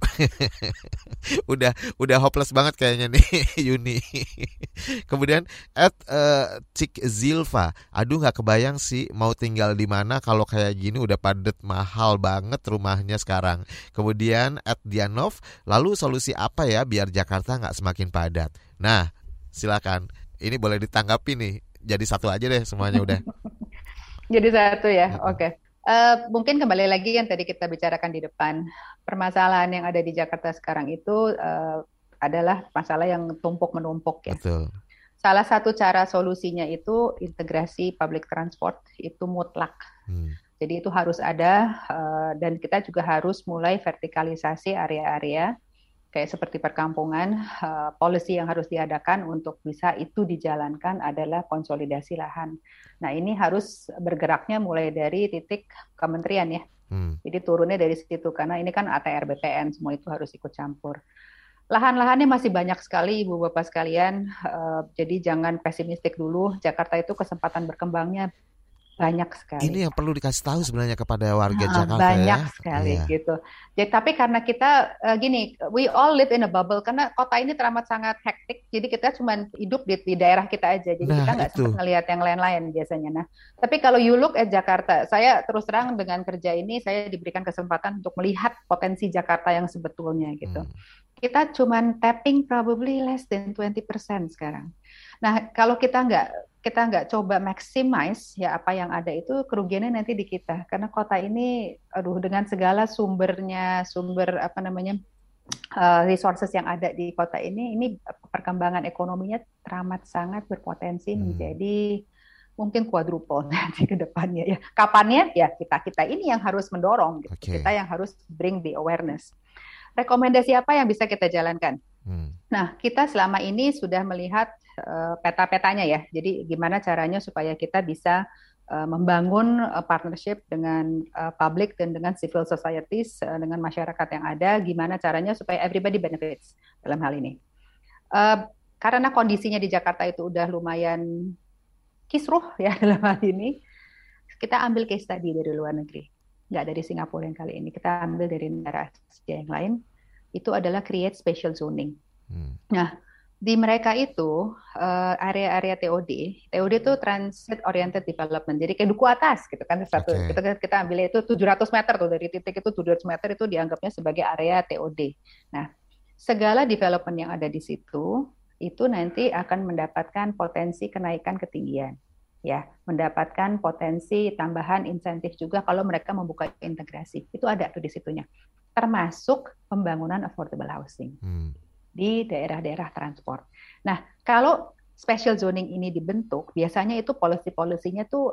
udah hopeless banget kayaknya nih Yuni. Kemudian Cik Zilva, aduh nggak kebayang sih mau tinggal di mana kalau kayak gini, udah padet, mahal banget rumahnya sekarang. Kemudian Dianov, lalu solusi apa ya biar Jakarta nggak semakin padat? Nah, silakan, ini boleh ditanggapi nih. Jadi satu aja deh semuanya udah. Jadi satu ya, oke. Mungkin kembali lagi yang tadi kita bicarakan di depan, permasalahan yang ada di Jakarta sekarang itu adalah masalah yang tumpuk-menumpuk ya. Betul. Salah satu cara solusinya itu integrasi public transport itu mutlak. Jadi itu harus ada dan kita juga harus mulai vertikalisasi area-area kayak seperti perkampungan. Policy yang harus diadakan untuk bisa itu dijalankan adalah konsolidasi lahan. Nah ini harus bergeraknya mulai dari titik kementerian ya. Jadi turunnya dari situ karena ini kan ATR BPN semua itu harus ikut campur. Lahan-lahannya masih banyak sekali Ibu Bapak sekalian, jadi jangan pesimistik dulu. Jakarta itu kesempatan berkembangnya banyak sekali. Ini yang perlu dikasih tahu sebenarnya kepada warga Jakarta banyak ya. Sekali gitu. Jadi tapi karena kita gini, we all live in a bubble karena kota ini teramat sangat hektik. Jadi kita cuma hidup di daerah kita aja. Jadi kita nggak sempat ngelihat yang lain-lain biasanya. Nah, tapi kalau you look at Jakarta, saya terus terang dengan kerja ini saya diberikan kesempatan untuk melihat potensi Jakarta yang sebetulnya gitu. Kita cuma tapping probably less than 20% sekarang. Nah, kalau kita nggak coba maximize ya apa yang ada itu kerugiannya nanti di kita karena kota ini dengan segala sumber resources yang ada di kota ini perkembangan ekonominya teramat sangat berpotensi menjadi mungkin quadruple nanti ke depannya ya. Kapannya ya kita ini yang harus mendorong gitu. Kita yang harus bring the awareness. Rekomendasi apa yang bisa kita jalankan? Nah, kita selama ini sudah melihat peta-petanya ya. Jadi gimana caranya supaya kita bisa membangun partnership dengan public dan dengan civil societies, dengan masyarakat yang ada, gimana caranya supaya everybody benefits dalam hal ini. Karena kondisinya di Jakarta itu udah lumayan kisruh ya dalam hal ini, kita ambil case study dari luar negeri. Nggak dari Singapura yang kali ini, kita ambil dari negara Asia yang lain, itu adalah create special zoning. Nah, di mereka itu area-area TOD itu transit oriented development. Jadi kayak duku atas gitu kan satu. Kita ambil itu 700 meter tuh dari titik itu 700 meter itu dianggapnya sebagai area TOD. Nah, segala development yang ada di situ itu nanti akan mendapatkan potensi kenaikan ketinggian. Ya, mendapatkan potensi tambahan insentif juga kalau mereka membuka integrasi. Itu ada tuh di situnya. Termasuk pembangunan affordable housing. Di daerah-daerah transport. Nah, kalau special zoning ini dibentuk, biasanya itu policy-policy-nya tuh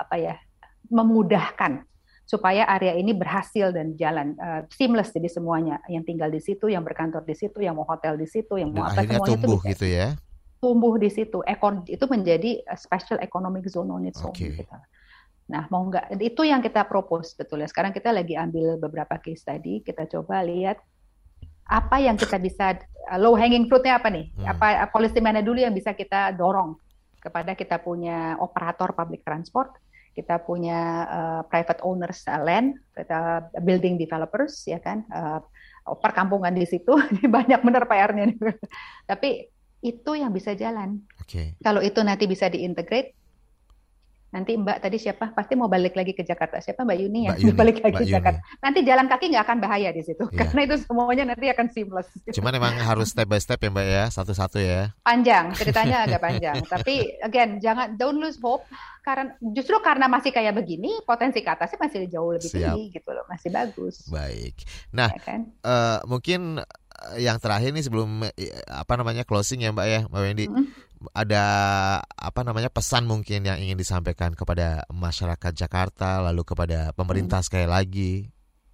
memudahkan supaya area ini berhasil dan jalan seamless jadi semuanya yang tinggal di situ, yang berkantor di situ, yang mau hotel di situ, yang mau apa semuanya tumbuh itu gitu ya. Tumbuh di situ. Itu menjadi special economic zone on its own gitu. Nah, mau nggak itu yang kita propose betulnya. Sekarang kita lagi ambil beberapa case tadi, kita coba lihat apa yang kita bisa low hanging fruit-nya apa nih? Apa policy mana dulu yang bisa kita dorong kepada kita punya operator public transport, kita punya private owners land, kita building developers ya kan, perkampungan di situ banyak benar PR-nya. Tapi itu yang bisa jalan. Kalau itu nanti bisa diintegrate, nanti Mbak tadi siapa? Pasti mau balik lagi ke Jakarta. Siapa Mbak Yuni ya? Balik lagi ke Jakarta. Nanti jalan kaki nggak akan bahaya di situ. Karena itu semuanya nanti akan seamless. Cuman emang harus step by step ya Mbak ya, satu-satu ya. Panjang, ceritanya agak panjang. Tapi again, don't lose hope. Justru karena masih kayak begini, potensi ke atasnya masih jauh lebih tinggi gitu loh, masih bagus. Baik. Nah, ya kan? Mungkin yang terakhir nih sebelum closing ya Mbak ya, Mbak Wendy. Ada pesan mungkin yang ingin disampaikan kepada masyarakat Jakarta lalu kepada pemerintah sekali lagi.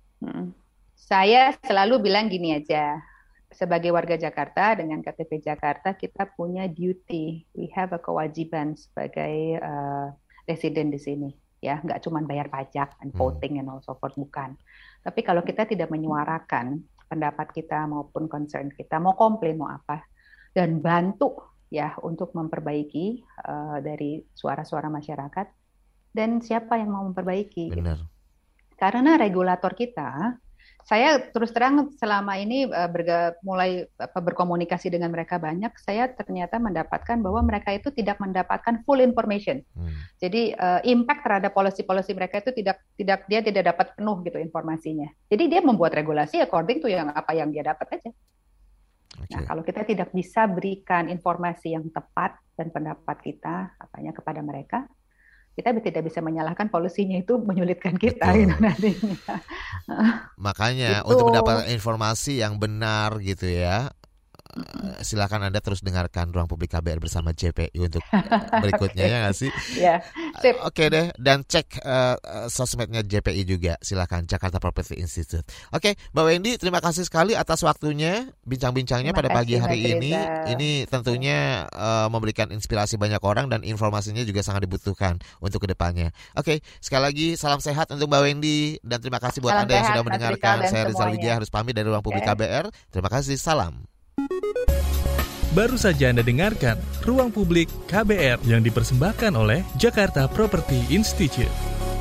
Saya selalu bilang gini aja, sebagai warga Jakarta dengan KTP Jakarta kita punya duty, we have a kewajiban sebagai resident di sini ya, nggak cuma bayar pajak and voting and all so forth, bukan. Tapi kalau kita tidak menyuarakan pendapat kita maupun concern kita, mau komplain mau apa, dan bantu ya untuk memperbaiki dari suara-suara masyarakat, dan siapa yang mau memperbaiki. Benar. Gitu. Karena regulator kita, saya terus terang selama ini mulai berkomunikasi dengan mereka banyak, saya ternyata mendapatkan bahwa mereka itu tidak mendapatkan full information. Jadi impact terhadap policy-policy mereka itu dia tidak dapat penuh gitu informasinya. Jadi dia membuat regulasi according to apa yang dia dapat aja. Nah, kalau kita tidak bisa berikan informasi yang tepat dan pendapat kita kepada mereka, kita tidak bisa menyalahkan polisinya itu menyulitkan kita gitu nantinya. Makanya untuk mendapatkan informasi yang benar gitu ya, silakan Anda terus dengarkan Ruang Publik KBR bersama JPI untuk berikutnya ya nggak sih? Ya, sip. Oke deh, dan cek sosmednya JPI juga, silakan, Jakarta Property Institute. Oke, Mbak Wendy, terima kasih sekali atas waktunya, bincang-bincangnya pada pagi hari ini. Ini tentunya memberikan inspirasi banyak orang dan informasinya juga sangat dibutuhkan untuk kedepannya. Oke, sekali lagi salam sehat untuk Mbak Wendy dan terima kasih buat Anda yang sudah mendengarkan. Saya Rizal Wijaya harus pamit dari Ruang Publik KBR. Terima kasih, salam. Baru saja Anda dengarkan Ruang Publik KBR yang dipersembahkan oleh Jakarta Property Institute.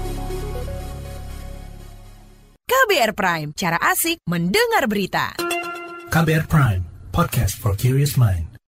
KBR Prime, cara asik mendengar berita. KBR Prime, podcast for curious mind.